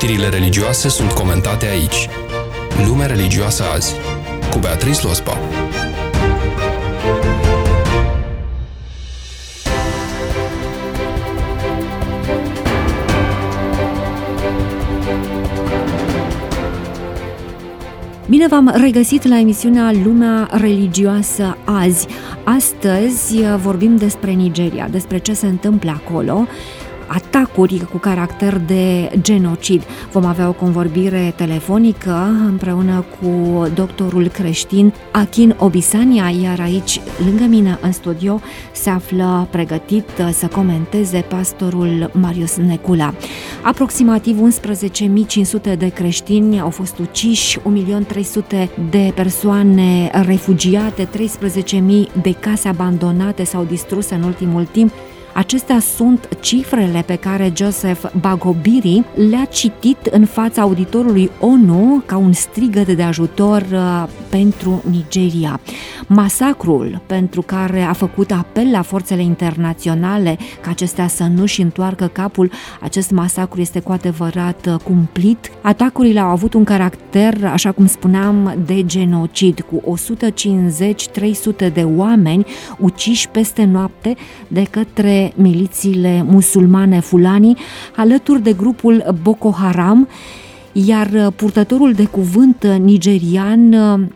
Știrile religioase sunt comentate aici. Lumea religioasă azi, cu Beatrice Lospa. Bine v-am regăsit la emisiunea Lumea religioasă azi. Astăzi vorbim despre Nigeria, despre ce se întâmplă acolo, atacuri cu caracter de genocid. Vom avea o convorbire telefonică împreună cu doctorul creștin Akin Obisanya, iar aici, lângă mine în studio, se află pregătit să comenteze pastorul Marius Necula. Aproximativ 11.500 de creștini au fost uciși, 1.300.000 de persoane refugiate, 13.000 de case abandonate sau distruse în ultimul timp. Acestea sunt cifrele pe care Joseph Bagobiri le-a citit în fața auditorului ONU ca un strigăt de ajutor pentru Nigeria. Masacrul pentru care a făcut apel la forțele internaționale ca acestea să nu-și întoarcă capul, acest masacru este cu adevărat cumplit. Atacurile au avut un caracter, așa cum spuneam, de genocid, cu 150-300 de oameni uciși peste noapte de către milițiile musulmane Fulani, alături de grupul Boko Haram, iar purtătorul de cuvânt nigerian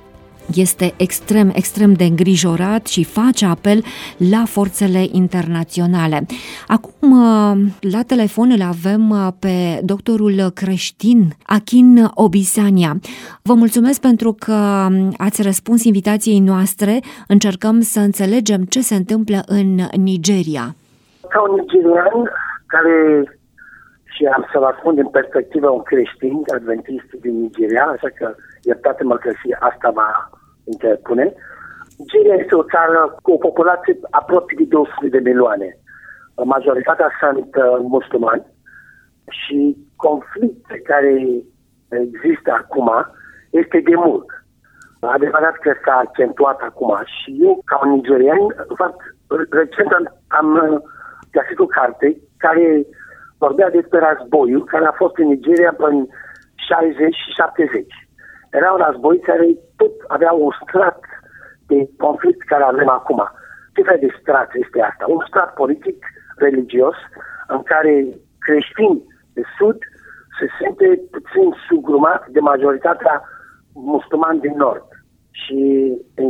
este extrem de îngrijorat și face apel la forțele internaționale. Acum, la telefon îl avem pe doctorul creștin Akin Obisanya. Vă mulțumesc pentru că ați răspuns invitației noastre. Încercăm să înțelegem ce se întâmplă în Nigeria. Ca un nigerian care, și am să vă spun din perspectiva un creștin adventist din Nigeria, așa că iertați-mă că și asta va interpune. Nigeria este o țară cu o populație aproape de 200 de milioane. Majoritatea sunt musulmani și conflictul care există acum este de mult. Adevărat că s-a accentuat acum și eu, ca un nigerian, în fapt, recent am găsit o carte care vorbea despre războiul care a fost în Nigeria în 60 și 70. Era un război care tot avea un strat de conflict care avem acum. Ce fel de strat este asta? Un strat politic, religios, în care creștini de sud se simte puțin sugrumat de majoritatea musulmani din nord. Și în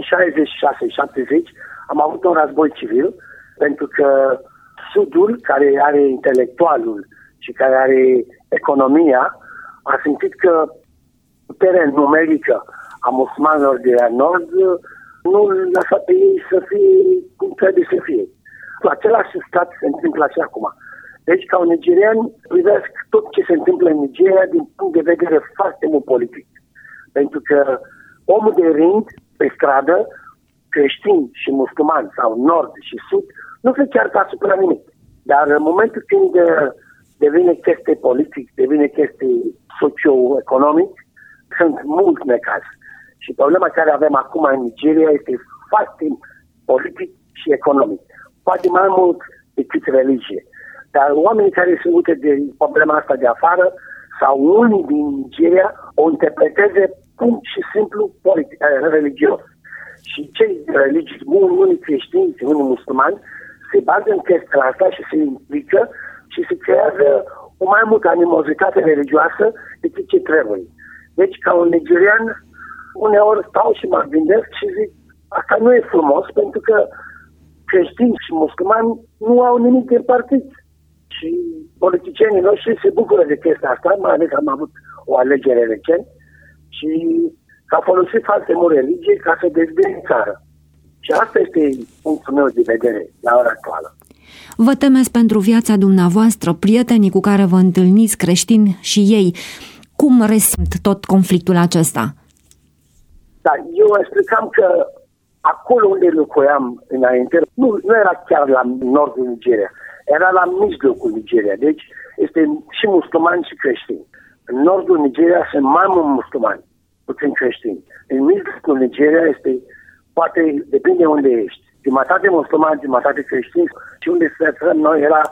66-70 am avut un război civil pentru că sudul, care are intelectualul și care are economia, a simțit că puterea numerică a musulmanilor de la nord nu lasă pe ei să fie cum trebuie să fie. Cu același stat se întâmplă așa acum. Deci, ca un nigerian, privesc tot ce se întâmplă în Nigeria din punct de vedere foarte mult politic. Pentru că omul de rând, pe stradă, creștini și musulmani sau nord și sud, nu se ceartă asupra nimic. Dar în momentul când devine chestie politic, devine chestie socio-economic, sunt mult necaz. Și problema care avem acum în Nigeria este foarte politic și economic. Poate mai mult decât religie. Dar oamenii care se uită de problema asta de afară sau unii din Nigeria o interpreteze pur și simplu religios. Și cei religii, unii creștini și unii musulmani, se bază în chestia asta și se implică și se creează o mai multă animozitate religioasă decât ce trebuie. Deci, ca un nigerian, uneori stau și mă gândesc și zic, asta nu e frumos, pentru că creștini și musulmani nu au nimic de partid. Și politicienii noștri se bucură de chestia asta, mai ales am avut o alegere recent și au folosit foarte mult religie ca să dezbine țară. Și asta este punctul meu de vedere la ora actuală. Vă temeți pentru viața dumneavoastră, prietenii cu care vă întâlniți, creștini și ei. Cum resimt tot conflictul acesta? Da, eu explicam că acolo unde locuiam înainte, nu era chiar la nordul Nigeria, era la mijlocul Nigeria. Deci este și musulmani și creștini. În nordul Nigeria sunt mai mulți musulmani, puțin creștini. În mijlocul Nigeria este, poate depinde unde ești. Jumătate musulmani, jumătate creștini și unde se aflăm noi era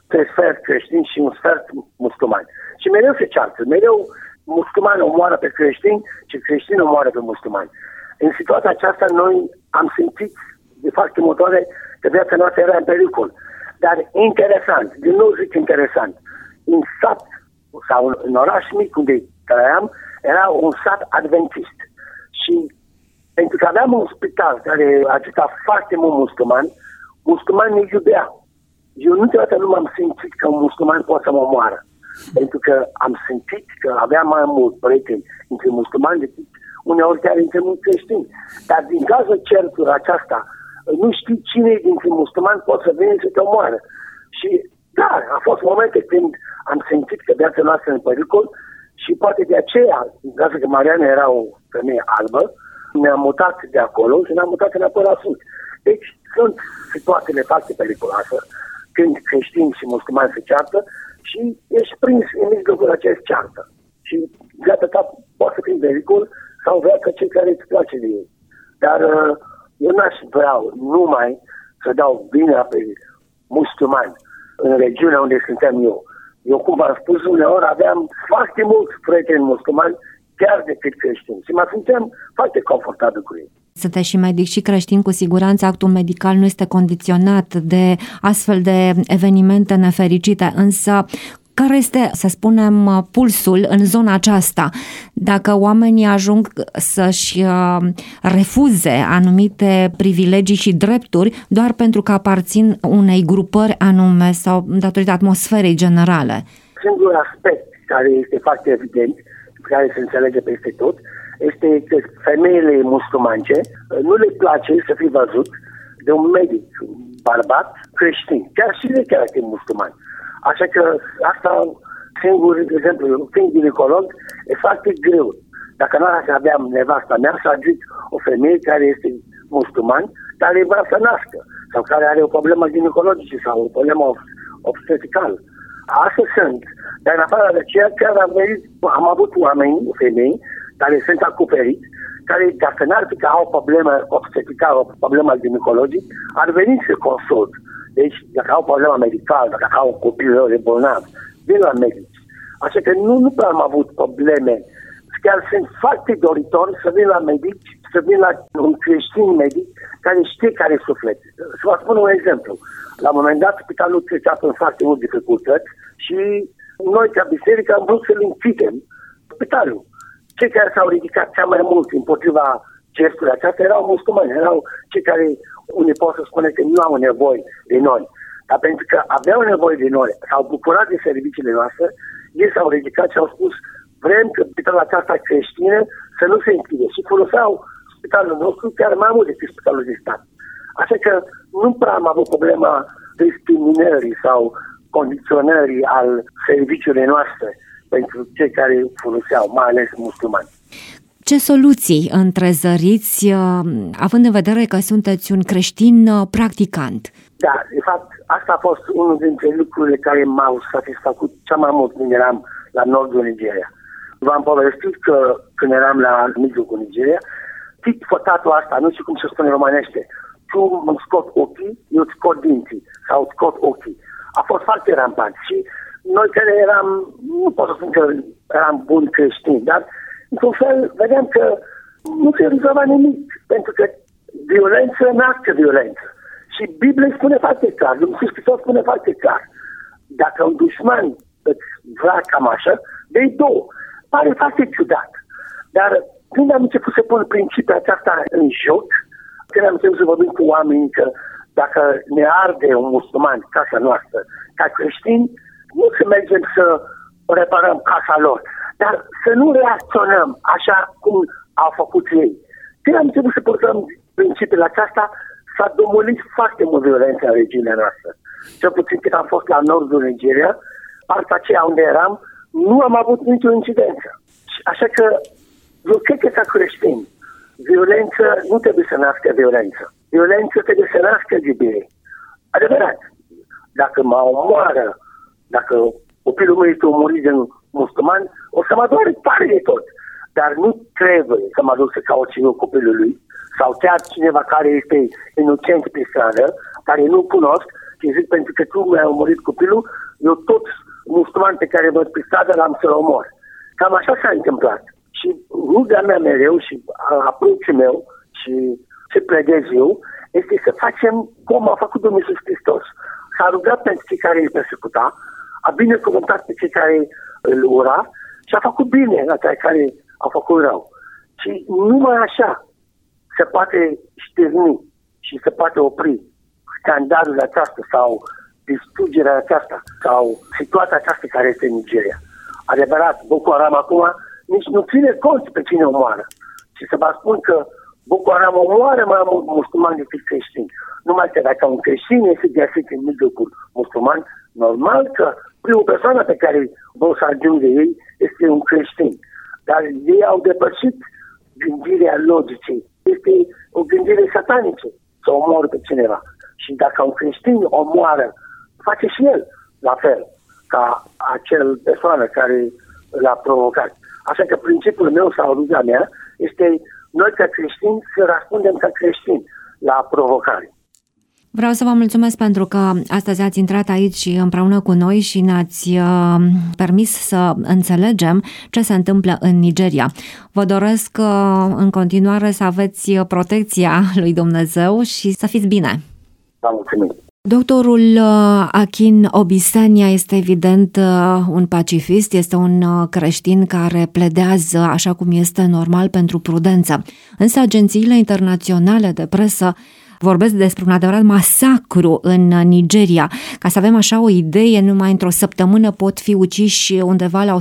3 sfert creștini și un sfert musulmani. Și mereu se ceartă, mereu musulmani omoară pe creștini și creștini omoară pe musulmani. În situația aceasta noi am simțit de foarte multe ori că viața noastră era în pericol. Dar interesant, din nou zic interesant, în sat sau în oraș mic unde trăiam, era un sat adventist. Și pentru că aveam un spital care ajuta foarte mult musulmani ne iubeau. Eu niciodată nu m-am simțit că un musulman poate să mă omoară. Pentru că am simțit că aveam mai mult prieteni între musulmani decât uneori chiar între mulți creștini. Dar din cauza certura aceasta, nu știi cine dintre musulmani poate să vină să te omoară. Și da, a fost momente când am simțit că viața noastră în pericol și poate de aceea, din cauza că Mariana era o femeie albă, ne-am mutat de acolo și ne-am mutat înapoi la sud. Deci sunt situațiile foarte periculoase când creștini și musulmani se ceartă și ești prins în mijlocul acest ceartă. Și viața ta poate să fie în pericol sau viața cei care îți place de ei. Dar eu n-aș vrea numai să dau vina pe musulmani în regiunea unde suntem eu. Eu, cum v-am spus, uneori aveam foarte mulți prieteni musulmani chiar decât creștini și mă simțeam foarte confortabil cu ei. Sunteți și medic și creștin, cu siguranță actul medical nu este condiționat de astfel de evenimente nefericite, însă care este, să spunem, pulsul în zona aceasta? Dacă oamenii ajung să-și refuze anumite privilegii și drepturi doar pentru că aparțin unei grupări anume sau datorită atmosferei generale? Singurul aspect care este foarte evident, care se înțelege peste tot, este că femeile musulmance nu le place să fie văzut de un medic, un bărbat creștin, chiar și de chiar este musulman. Așa că asta, singur exemplu, fiind ginecolog, e foarte greu. Dacă nu aveam nevasta mea să ajut o femeie care este musulman, care vrea să nască, sau care are o problemă ginecologică sau o problemă obstetricală. Asta sunt. Dar în afară de aceea, chiar am avut oameni, femei, care sunt acoperiți, care dacă n-ar fi că au o problemă obstetricală, o problemă ginecologică, ar veni să consult. Deci, dacă au o problemă medicală, dacă au copil bolnav, vin la medici. Așa că nu prea am avut probleme. Chiar sunt foarte doritori să vin la medici, să vin la un creștin medic care știe care e suflet. Să vă spun un exemplu. La un moment dat, spitalul trecea în foarte multe dificultăți și noi, ca biserică, am vrut să-l închidem spitalul. Cei care s-au ridicat cea mai mult împotriva gestului aceasta erau musulmani, erau cei care unii pot să spune că nu au nevoie de noi. Dar pentru că aveau nevoie de noi, s-au bucurat de serviciile noastre, ei s-au ridicat și au spus vrem că spitalul aceasta creștină să nu se închide. Și foloseau spitalul nostru chiar mai mult decât spitalul de stat. Așa că nu prea am avut problema discriminării sau condiționării al serviciului noastre pentru cei care foloseau, mai ales musulmani. Ce soluții întrezăriți, având în vedere că sunteți un creștin practicant? Da, de fapt, asta a fost unul dintre lucrurile care m-au satisfăcut cea mai mult când eram la nordul Nigeria. V-am povestit că când eram la mijlocul Nigeria, tit-fotatul asta, nu știu cum se spune în românește, tu îmi scot ochii, eu îți scot dinții sau îți scot ochii. A fost foarte rampant și noi care eram, nu pot să spun că eram buni creștini, dar într-un fel vedeam că nu se rezolva nimic, pentru că violență nasce violență. Și Biblia spune foarte clar, Dumnezeu Hristos spune foarte clar, dacă un dușman îți vrea cam așa, de-i două. Pare foarte ciudat. Dar când am început să pun principiul aceasta în joc, când am început să vorbim cu oamenii că dacă ne arde un musulman casa noastră, ca creștini, nu să mergem să reparăm casa lor, dar să nu reacționăm așa cum au făcut ei. Când am început să purtăm principiul aceasta, s-a domolit foarte mult violența în regiunea noastră. Cel puțin când am fost la nordul Nigeria, partea aceea unde eram, nu am avut nicio incidență. Așa că eu cred că ca creștini, violență nu trebuie să nască violență. Violență trebuie să nască iubire. Adevărat, dacă mă omoară, dacă copilul meu este omorit de musulman, o să mă doare tare de tot. Dar nu trebuie să mă duc să caut și eu copilul lui, sau chiar cineva care este inocent pe stradă, care nu cunosc, și zic, pentru că tu mi-ai omorât copilul, eu toți musulmani pe care văd pe stradă l-am să-l omor. Cam așa s-a întâmplat. Și ruga mea mereu și apropul meu și ce pledez eu este să facem cum a făcut Domnul Iisus Hristos. S-a rugat pentru cei care îl persecuta, a binecuvântat pe cei care îl ura și a făcut bine la cei care au făcut rău. Și numai așa se poate șterni și se poate opri scandalul aceasta sau distrugerea aceasta sau situația aceasta care este în Nigeria. Adevărat, Boko Haram acum nici nu ține cont pe cine omoară. Și să vă spun că Boko Haram omoară mai mult musulmani decât creștini. Numai că dacă un creștin este găsit în mijlocul musulman, normal că prima persoană pe care vor să ajungă ei este un creștin. Dar ei au depășit gândirea logicii. Este o gândire satanică să omoară pe cineva. Și dacă un creștin omoară, face și el la fel ca acel persoană care l-a provocat. Așa că principiul meu sau ruga mea este noi ca creștini să răspundem ca creștini la provocare. Vreau să vă mulțumesc pentru că astăzi ați intrat aici împreună cu noi și ne-ați permis să înțelegem ce se întâmplă în Nigeria. Vă doresc în continuare să aveți protecția lui Dumnezeu și să fiți bine. Vă mulțumim. Doctorul Akin Obisanya este evident un pacifist, este un creștin care pledează, așa cum este normal, pentru prudență. Însă agențiile internaționale de presă vorbesc despre un adevărat masacru în Nigeria. Ca să avem așa o idee, numai într-o săptămână pot fi uciși undeva la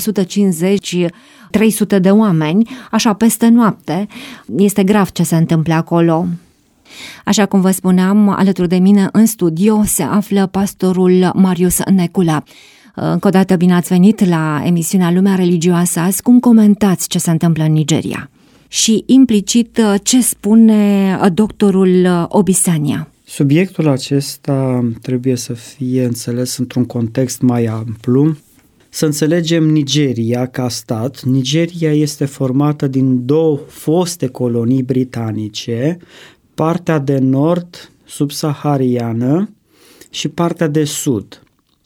150-300 de oameni, așa peste noapte. Este grav ce se întâmplă acolo. Așa cum vă spuneam, alături de mine în studio se află pastorul Marius Necula. Încă o dată bine ați venit la emisiunea Lumea Religioasă azi. Cum comentați ce se întâmplă în Nigeria? Și implicit ce spune doctorul Obisanya? Subiectul acesta trebuie să fie înțeles într-un context mai amplu. Să înțelegem Nigeria ca stat. Nigeria este formată din două foste colonii britanice, partea de nord subsahariană și partea de sud.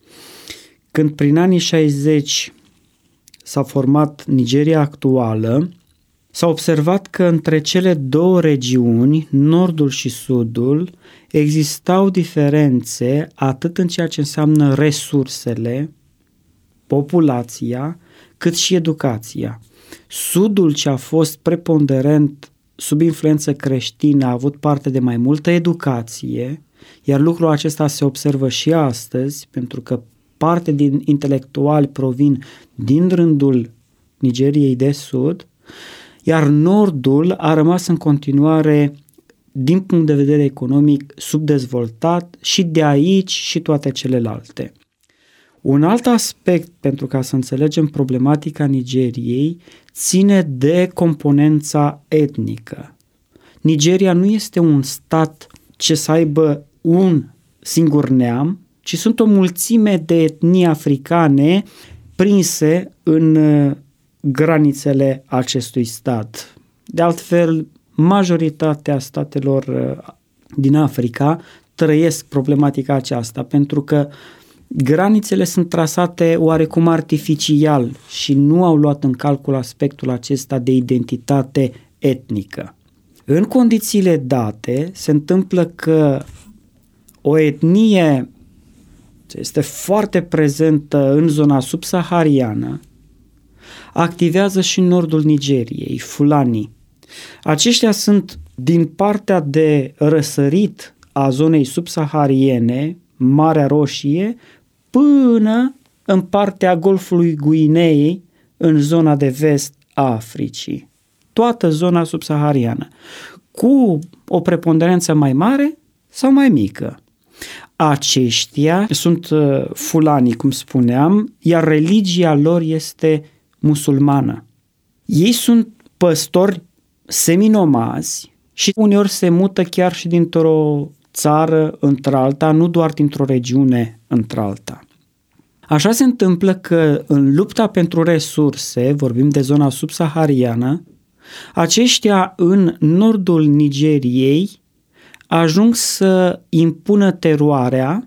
Când prin anii 60 s-a format Nigeria actuală, s-a observat că între cele două regiuni, nordul și sudul, existau diferențe atât în ceea ce înseamnă resursele, populația, cât și educația. Sudul, ce a fost preponderent sub influență creștină, a avut parte de mai multă educație, iar lucrul acesta se observă și astăzi, pentru că parte din intelectuali provin din rândul Nigeriei de Sud, iar nordul a rămas în continuare, din punct de vedere economic, subdezvoltat și de aici și toate celelalte. Un alt aspect, pentru ca să înțelegem problematica Nigeriei, ține de componența etnică. Nigeria nu este un stat ce să aibă un singur neam, ci sunt o mulțime de etnii africane prinse în granițele acestui stat. De altfel, majoritatea statelor din Africa trăiesc problematica aceasta, pentru că granițele sunt trasate oarecum artificial și nu au luat în calcul aspectul acesta de identitate etnică. În condițiile date, se întâmplă că o etnie ce este foarte prezentă în zona subsahariană activează și în nordul Nigeriei, Fulani. Aceștia sunt din partea de răsărit a zonei subsahariene, Marea Roșie, până în partea Golfului Guineei, în zona de vest a Africii. Toată zona subsahariană, cu o preponderență mai mare sau mai mică. Aceștia sunt fulani, cum spuneam, iar religia lor este musulmană. Ei sunt păstori seminomazi și uneori se mută chiar și dintr-o țară într-alta, nu doar dintr-o regiune într-alta. Așa se întâmplă că în lupta pentru resurse, vorbim de zona subsahariană, aceștia în nordul Nigeriei ajung să impună teroarea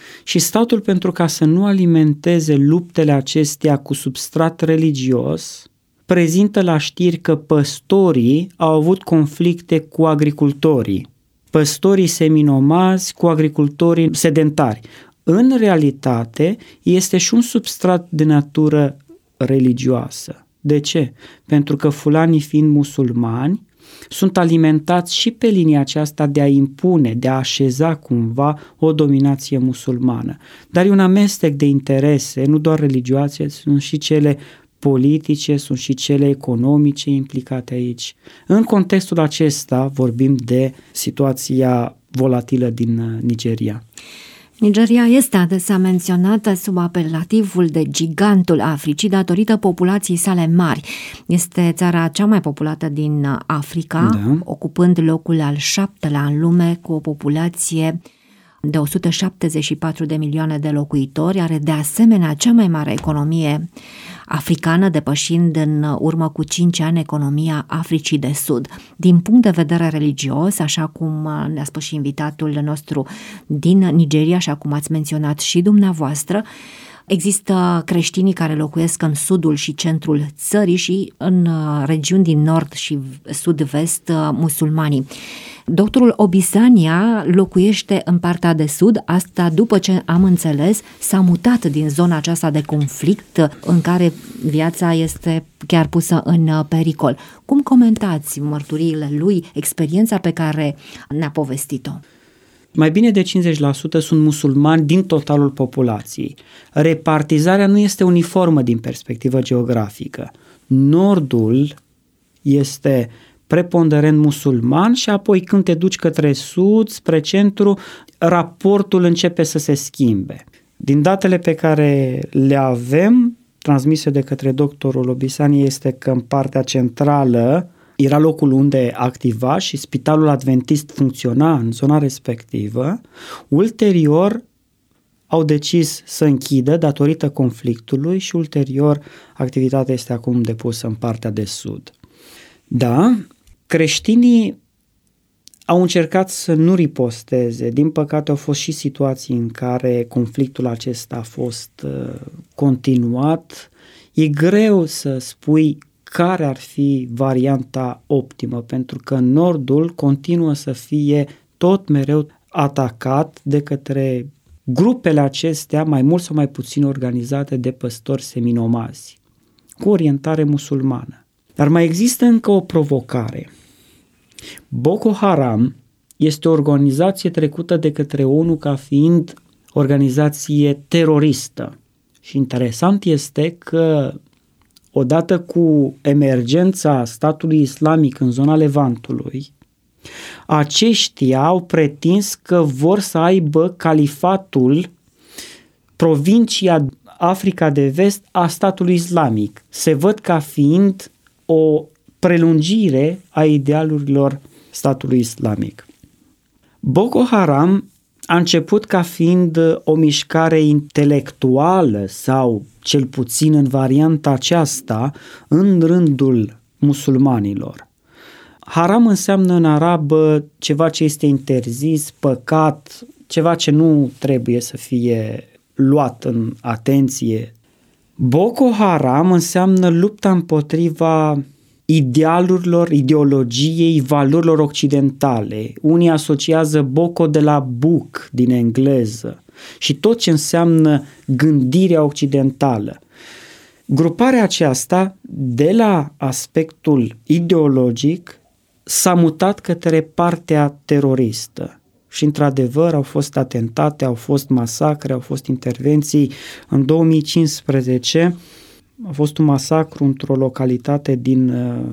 Și statul, pentru ca să nu alimenteze luptele acestea cu substrat religios, prezintă la știri că păstorii au avut conflicte cu agricultorii, păstorii seminomazi cu agricultorii sedentari. În realitate, este și un substrat de natură religioasă. De ce? Pentru că fulanii, fiind musulmani, sunt alimentați și pe linia aceasta de a impune, de a așeza cumva o dominație musulmană. Dar e un amestec de interese, nu doar religioase, sunt și cele politice, sunt și cele economice implicate aici. În contextul acesta vorbim de situația volatilă din Nigeria. Nigeria este adesea menționată sub apelativul de gigantul Africii datorită populației sale mari. Este țara cea mai populată din Africa, ocupând locul al 7-lea în lume cu o populație de 174 de milioane de locuitori, are de asemenea cea mai mare economie africană, depășind în urmă cu 5 ani economia Africii de Sud. Din punct de vedere religios, așa cum ne-a spus și invitatul nostru din Nigeria, așa cum ați menționat și dumneavoastră, există creștinii care locuiesc în sudul și centrul țării și în regiuni din nord și sud-vest musulmanii. Doctorul Obisania locuiește în partea de sud, asta după ce am înțeles s-a mutat din zona aceasta de conflict în care viața este chiar pusă în pericol. Cum comentați mărturiile lui, experiența pe care ne-a povestit-o? Mai bine de 50% sunt musulmani din totalul populației. Repartizarea nu este uniformă din perspectivă geografică. Nordul este preponderent musulman și apoi când te duci către sud, spre centru, raportul începe să se schimbe. Din datele pe care le avem, transmise de către doctorul Obisani, este că în partea centrală era locul unde activa și spitalul adventist funcționa în zona respectivă. Ulterior au decis să închidă datorită conflictului și ulterior activitatea este acum depusă în partea de sud. Da, creștinii au încercat să nu riposteze. Din păcate au fost și situații în care conflictul acesta a fost continuat. E greu să spui care ar fi varianta optimă, pentru că nordul continuă să fie tot mereu atacat de către grupele acestea, mai mult sau mai puțin organizate de păstori seminomazi, cu orientare musulmană. Dar mai există încă o provocare. Boko Haram este o organizație trecută de către ONU ca fiind organizație teroristă. Și interesant este că odată cu emergența statului islamic în zona Levantului, aceștia au pretins că vor să aibă califatul, provincia Africa de Vest a statului islamic. Se văd ca fiind o prelungire a idealurilor statului islamic. Boko Haram a început ca fiind o mișcare intelectuală sau cel puțin în varianta aceasta în rândul musulmanilor. Haram înseamnă în arabă ceva ce este interzis, păcat, ceva ce nu trebuie să fie luat în atenție. Boko Haram înseamnă lupta împotriva idealurilor, ideologiei, valorilor occidentale. Unii asociază Boko de la book din engleză și tot ce înseamnă gândirea occidentală. Gruparea aceasta, de la aspectul ideologic, s-a mutat către partea teroristă. Și într-adevăr au fost atentate, au fost masacre, au fost intervenții. În 2015 a fost un masacru într-o localitate din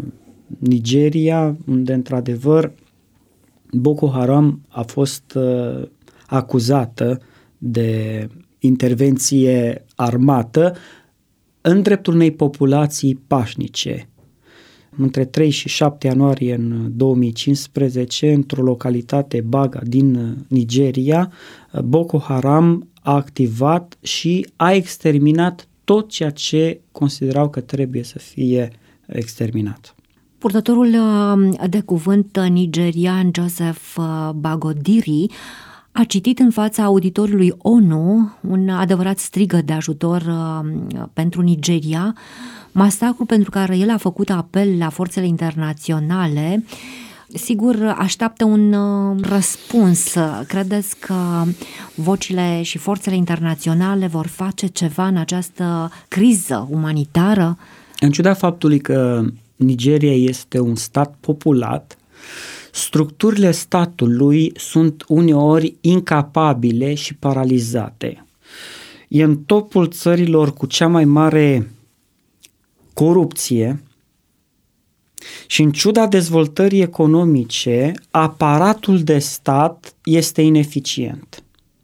Nigeria, unde într-adevăr Boko Haram a fost acuzată de intervenție armată în dreptul unei populații pașnice. Între 3 și 7 ianuarie în 2015, într-o localitate Baga din Nigeria, Boko Haram a activat și a exterminat tot ceea ce considerau că trebuie să fie exterminat. Purtătorul de cuvânt nigerian Joseph Bagodiri a citit în fața auditoriului ONU un adevărat strigăt de ajutor pentru Nigeria, masacru pentru care el a făcut apel la forțele internaționale. Sigur, așteaptă un răspuns. Credeți că vocile și forțele internaționale vor face ceva în această criză umanitară? În ciuda faptului că Nigeria este un stat populat, structurile statului sunt uneori incapabile și paralizate. E în topul țărilor cu cea mai mare corupție și în ciuda dezvoltării economice, aparatul de stat este ineficient.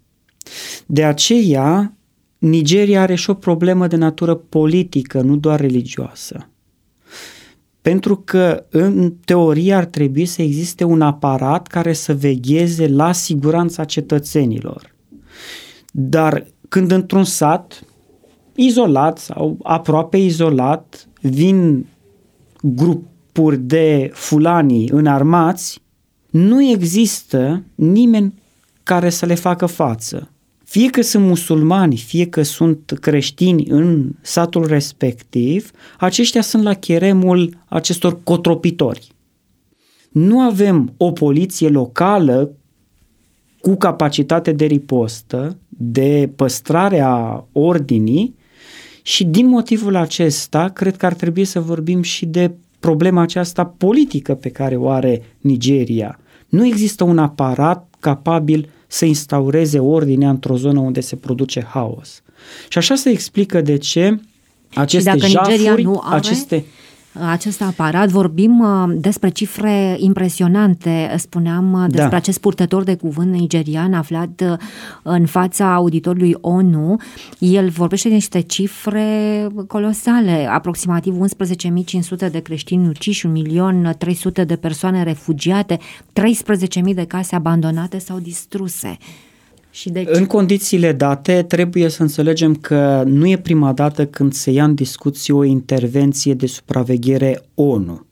De aceea, Nigeria are și o problemă de natură politică, nu doar religioasă. Pentru că, în teorie, ar trebui să existe un aparat care să vegheze la siguranța cetățenilor. Dar când într-un sat izolat sau aproape izolat vin grupuri de fulani înarmați, nu există nimeni care să le facă față. Fie că sunt musulmani, fie că sunt creștini în satul respectiv, aceștia sunt la cheremul acestor cotropitori. Nu avem o poliție locală cu capacitate de ripostă, de păstrare a ordinii și din motivul acesta cred că ar trebui să vorbim și de problema aceasta politică pe care o are Nigeria. Nu există un aparat capabil să instaureze ordinea într-o zonă unde se produce haos. Și așa se explică de ce aceste jafuri, acest aparat, vorbim despre cifre impresionante, spuneam despre acest purtător de cuvânt nigerian aflat în fața auditorului ONU. El vorbește de niște cifre colosale, aproximativ 11.500 de creștini uciși, 1.300.000 de persoane refugiate, 13.000 de case abandonate sau distruse. În condițiile date, trebuie să înțelegem că nu e prima dată când se ia în discuție o intervenție de supraveghere ONU.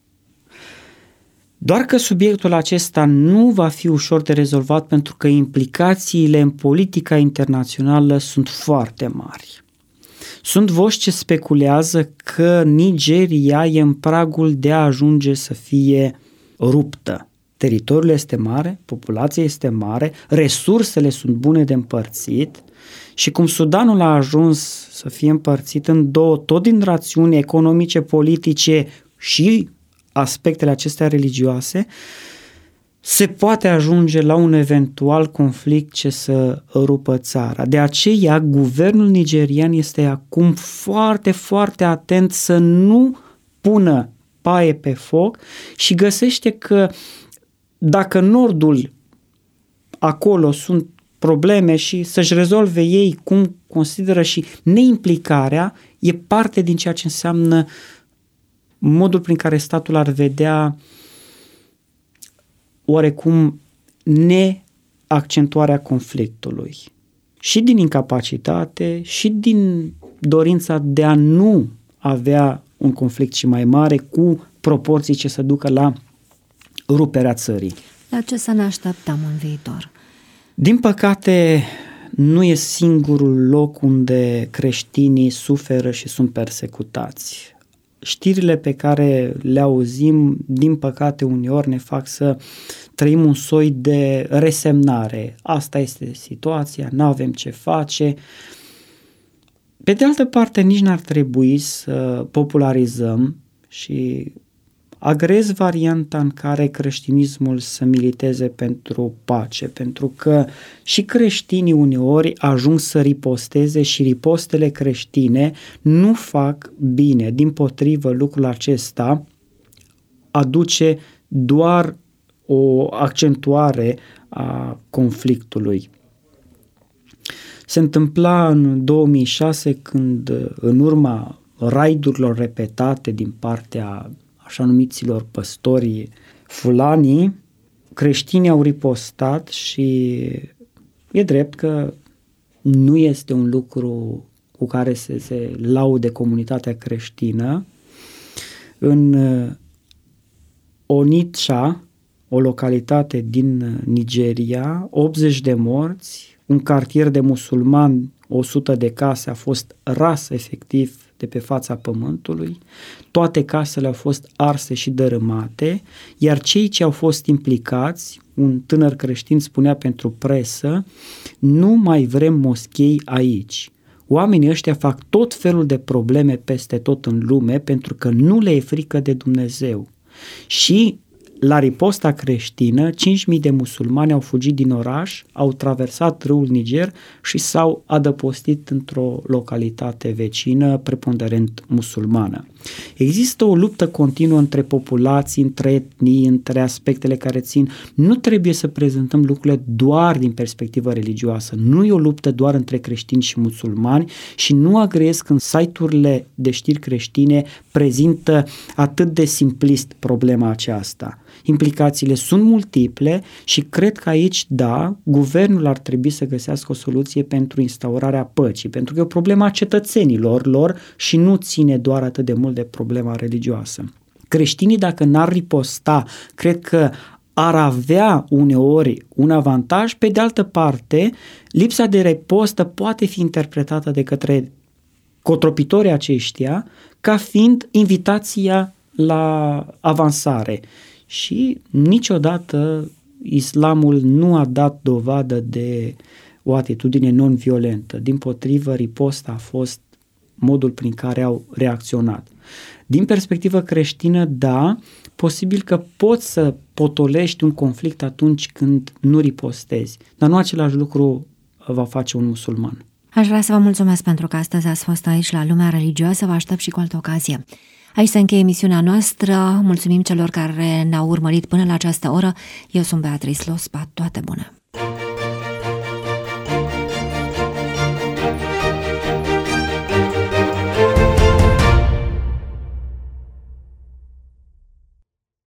Doar că subiectul acesta nu va fi ușor de rezolvat pentru că implicațiile în politica internațională sunt foarte mari. Sunt voci ce speculează că Nigeria e în pragul de a ajunge să fie ruptă. Teritoriul este mare, populația este mare, resursele sunt bune de împărțit și cum Sudanul a ajuns să fie împărțit în două, tot din rațiuni economice, politice și aspectele acestea religioase, se poate ajunge la un eventual conflict ce să rupă țara. De aceea, guvernul nigerian este acum foarte, foarte atent să nu pună paie pe foc și găsește că dacă nordul acolo sunt probleme și să-și rezolve ei cum consideră și neimplicarea e parte din ceea ce înseamnă modul prin care statul ar vedea oarecum neaccentuarea conflictului. Și din incapacitate și din dorința de a nu avea un conflict și mai mare cu proporții ce să ducă la ruperea țării. La ce să ne așteptăm în viitor? Din păcate, nu e singurul loc unde creștinii suferă și sunt persecutați. Știrile pe care le auzim, din păcate, uneori ne fac să trăim un soi de resemnare. Asta este situația, n-avem ce face. Pe de altă parte, nici n-ar trebui să popularizăm și agrez varianta în care creștinismul să militeze pentru pace, pentru că și creștinii uneori ajung să riposteze și ripostele creștine nu fac bine. Dimpotrivă, lucrul acesta aduce doar o accentuare a conflictului. Se întâmpla în 2006 când, în urma raidurilor repetate din partea așa numiților păstori fulani, creștinii au ripostat și e drept că nu este un lucru cu care se laude comunitatea creștină. În Onitsha, o localitate din Nigeria, 80 de morți, un cartier de musulmani, 100 de case a fost ras efectiv de pe fața pământului, toate casele au fost arse și dărâmate, iar cei ce au fost implicați, un tânăr creștin spunea pentru presă, nu mai vrem moschei aici. Oamenii ăștia fac tot felul de probleme peste tot în lume pentru că nu le e frică de Dumnezeu. Și la riposta creștină, 5.000 de musulmani au fugit din oraș, au traversat râul Niger și s-au adăpostit într-o localitate vecină, preponderent musulmană. Există o luptă continuă între populații, între etnii, între aspectele care țin. Nu trebuie să prezentăm lucrurile doar din perspectivă religioasă. Nu e o luptă doar între creștini și musulmani și nu agreez când site-urile de știri creștine prezintă atât de simplist problema aceasta. Implicațiile sunt multiple și cred că aici, da, guvernul ar trebui să găsească o soluție pentru instaurarea păcii, pentru că e o problemă a cetățenilor lor și nu ține doar atât de mult de problema religioasă. Creștinii, dacă n-ar riposta, cred că ar avea uneori un avantaj. Pe de altă parte, lipsa de ripostă poate fi interpretată de către cotropitorii aceștia ca fiind invitația la avansare. Și niciodată islamul nu a dat dovadă de o atitudine non-violentă. Dimpotrivă, riposta a fost modul prin care au reacționat. Din perspectivă creștină, da, posibil că poți să potolești un conflict atunci când nu ripostezi, dar nu același lucru va face un musulman. Aș vrea să vă mulțumesc pentru că astăzi ați fost aici la Lumea Religioasă, vă aștept și cu altă ocazie. Aici se încheie emisiunea noastră, mulțumim celor care ne-au urmărit până la această oră, eu sunt Beatrice Lospa, toate bune!